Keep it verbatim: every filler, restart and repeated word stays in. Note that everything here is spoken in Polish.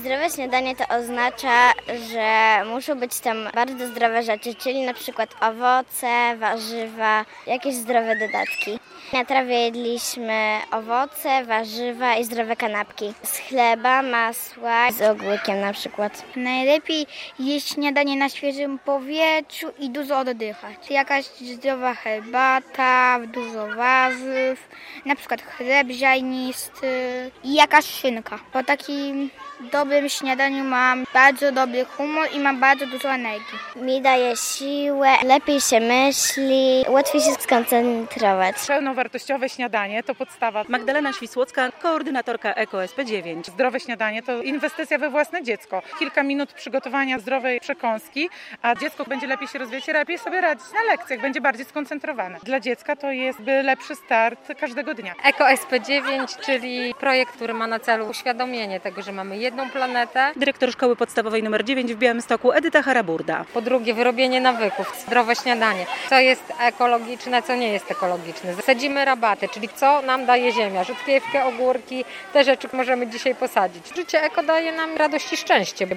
Zdrowe śniadanie to oznacza, że muszą być tam bardzo zdrowe rzeczy, czyli na przykład owoce, warzywa, jakieś zdrowe dodatki. Na trawie jedliśmy owoce, warzywa i zdrowe kanapki. Z chleba, masła, z ogórkiem na przykład. Najlepiej jeść śniadanie na świeżym powietrzu i dużo oddychać. Jakaś zdrowa herbata, dużo warzyw, na przykład chleb ziarnisty i jakaś szynka. Po takim dobrym śniadaniu mam bardzo dobry humor i mam bardzo dużo energii. Mi daje siłę, lepiej się myśli, łatwiej się skoncentrować. Pełnowartościowe śniadanie to podstawa. Magdalena Świsłocka, koordynatorka Eko S P dziewięć. Zdrowe śniadanie to inwestycja we własne dziecko. Kilka minut przygotowania zdrowej przekąski, a dziecko będzie lepiej się rozwijać, lepiej sobie radzić na lekcjach, będzie bardziej skoncentrowane. Dla dziecka to jest lepszy start każdego dnia. Eko S P dziewięć, czyli projekt, który ma na celu uświadomienie tego, że mamy jedną planetę. Dyrektor Szkoły Podstawowej nr dziewięć w Białymstoku Edyta Haraburda. Po drugie, wyrobienie nawyków, zdrowe śniadanie. Co jest ekologiczne, co nie jest ekologiczne. Sadzimy rabaty, czyli co nam daje ziemia, rzutkiewkę, ogórki, te rzeczy możemy dzisiaj posadzić. Życie eko daje nam radość i szczęście.